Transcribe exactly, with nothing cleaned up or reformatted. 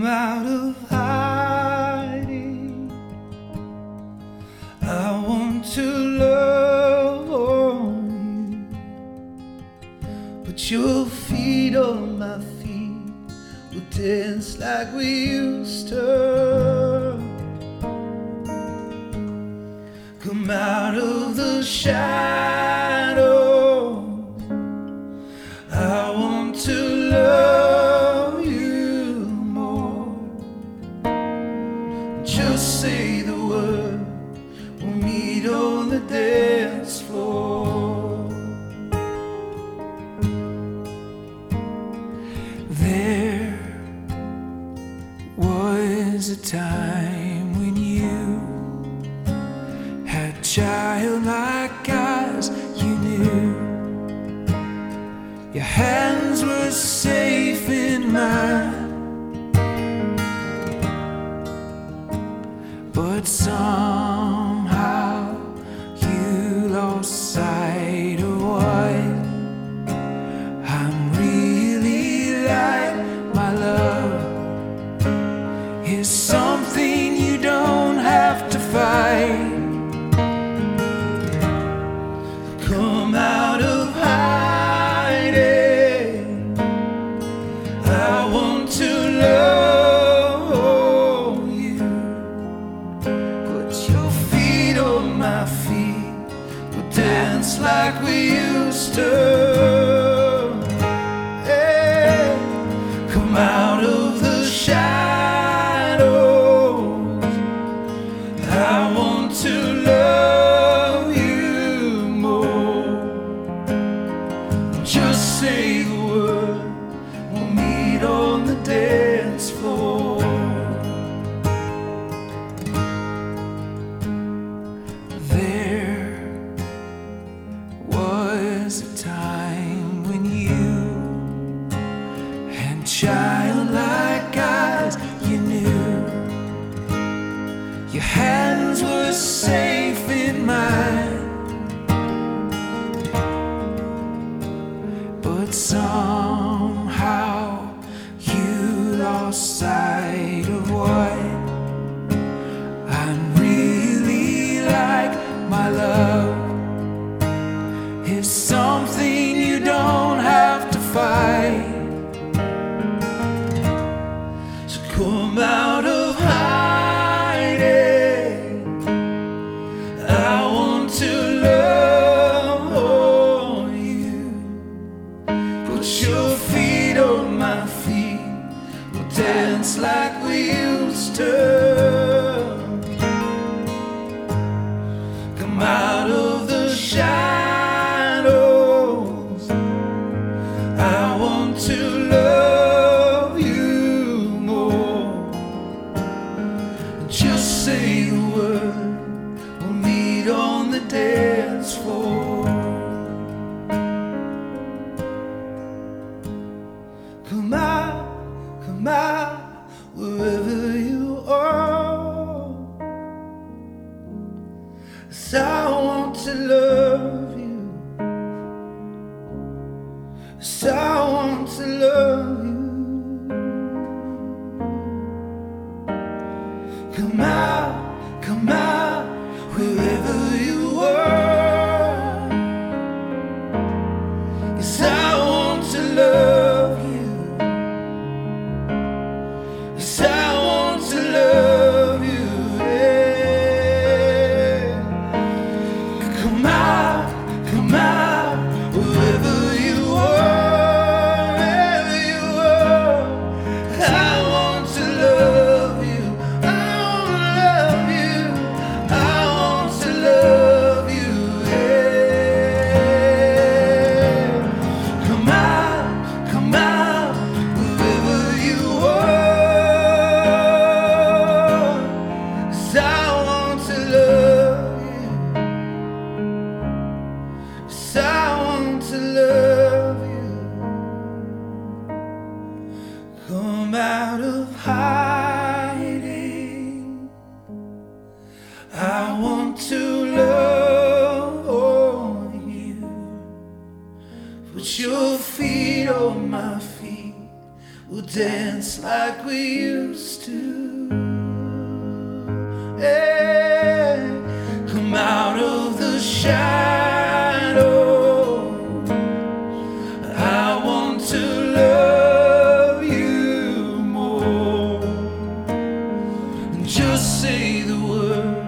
Come out of hiding. I want to love on you. Put your feet on my feet. We'll dance like we used to. Come out of the shadows. I want to love you more. Just say the word, we'll meet on the dance floor. There was a time when you had childlike eyes. You knew your hands were safe in mine, but somehow you lost sight of what I'm really like. My love is something you don't have to fight. Come out of hiding. I want to love you. Put your feet on my feet. We'll dance like we used to. Hey. Come out of the shadows. I want to love you more. Just say the word, we'll meet on the dance floor. There was a time when you had childlike eyes. You knew your hands were safe in mine, but somehow you lost sight of what I'm really like. My love is something you don't have to fight. So come out of hiding. I want to love on you. Put your feet on my feet. We'll dance like we used to. Come out of the shadows. I want to love you more. Just say the word, we'll meet on the dance floor. Come out, come out, wherever you are. 'Cause I want to love you. 'Cause I want to love you. Come out, come out, wherever you are. 'Cause I want to love you. 'Cause I want to love you, yeah. Come out, come out, wherever you are, wherever you are. I want to love you. I want to love you. I want to love you, yeah. Come out, come out, wherever you are. 'Cause I want to love you. 'Cause I want to love you. Come out of hiding. I want to love on you. Put your feet on my feet. We'll dance like we used to. Hey, come out of the shadows. I want to love you more. Just say the word.